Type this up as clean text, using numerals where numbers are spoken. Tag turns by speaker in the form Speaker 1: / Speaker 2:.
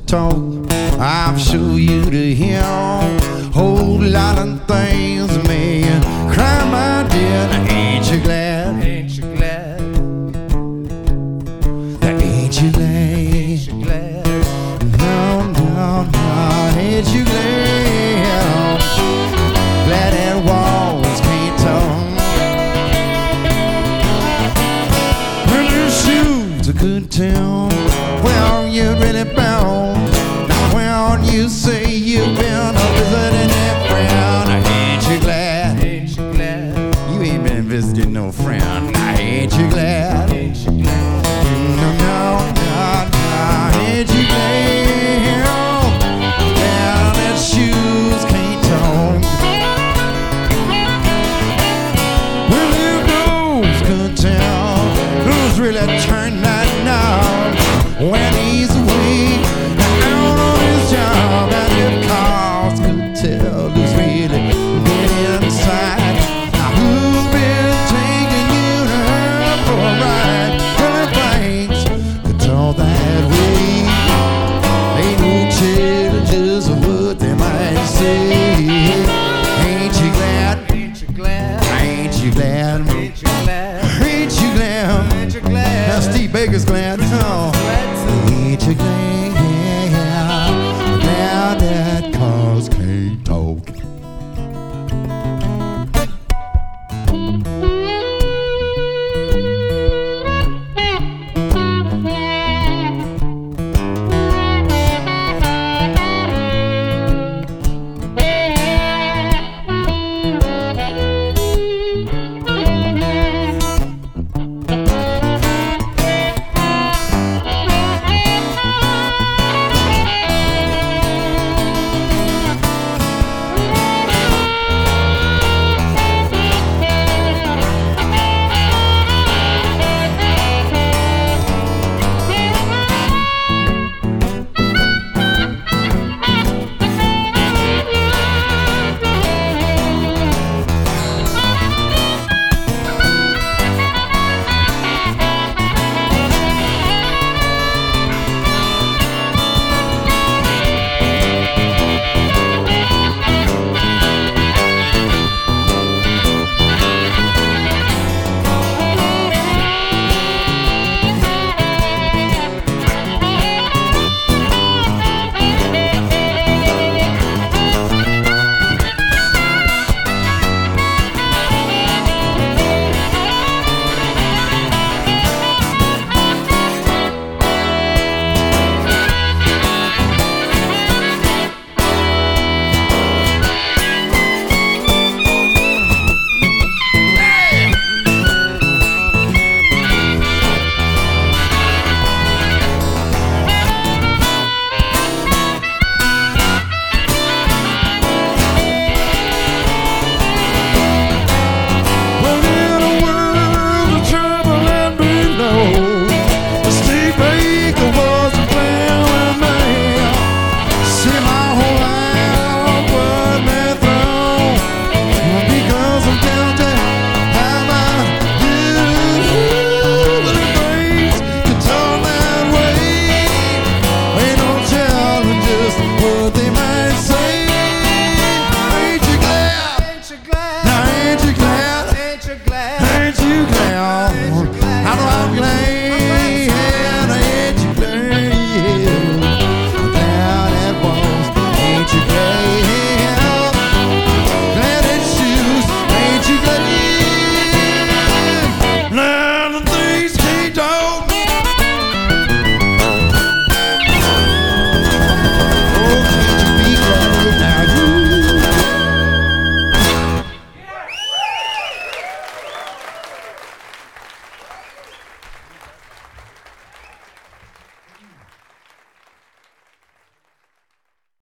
Speaker 1: talk. I've showed you to him whole lot of things that make you cry, my dear. Now ain't you glad?
Speaker 2: Ain't you glad?
Speaker 1: Now ain't you glad?
Speaker 2: Ain't you glad?
Speaker 1: No, no, no, ain't you glad? Glad that walls can't talk. When your shoes are good tell well you're really bound. Now when you say you've been visiting that friend, ain't you glad?
Speaker 2: Ain't you glad?
Speaker 1: You ain't been visiting no friend. Now ain't you glad?
Speaker 2: Ain't you glad?
Speaker 1: No, no, no, no, ain't you glad? Well, that shoes can't talk. Well, you knows could tell who's really turned that knob when he's away out on his job. And if cars could tell who's really been inside. Now who's been taking you to her for a ride? Well, if things could talk that way, ain't no changes of what they might say. Ain't you glad?
Speaker 2: Ain't you glad?
Speaker 1: Ain't you glad?
Speaker 2: Ain't you glad?
Speaker 1: Ain't you glad?
Speaker 2: Ain't you glad?
Speaker 1: Now Steve Baker's glad.